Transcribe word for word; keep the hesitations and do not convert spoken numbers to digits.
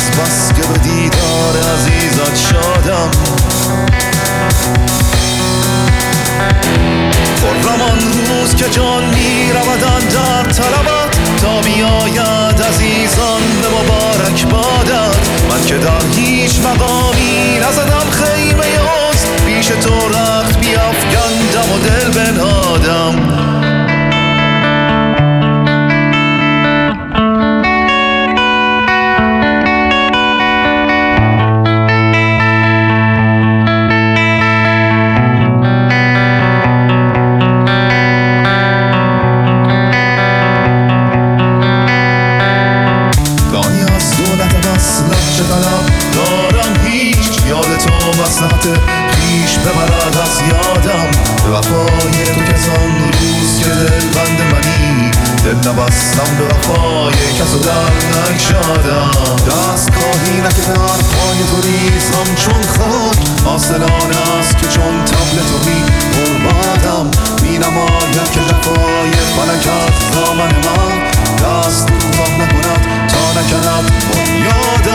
بس که به دیدار عزیزت شادم. خرم آن روز که جان می رودن در طلبت، تا می آید عزیزان به مبارک بادت. من که در هیچ مقامی نزدم خیمه حسن، پیش تو رخت بیفکندم و دل بنهادم. دارم هیچ یاد تو مصلحت خیش ببرد از یادم. به وفای تو که زان روز که دل بند منی، دل نبستم به وفای کس و در نگشادم. دست کاهی نکردم پای تو ریزم چون خود، آسلان است که چون طبل تو می بربادم. می نماید که جفای فلک از دامن من دست کوتاه نکند تا نکند بنیادم.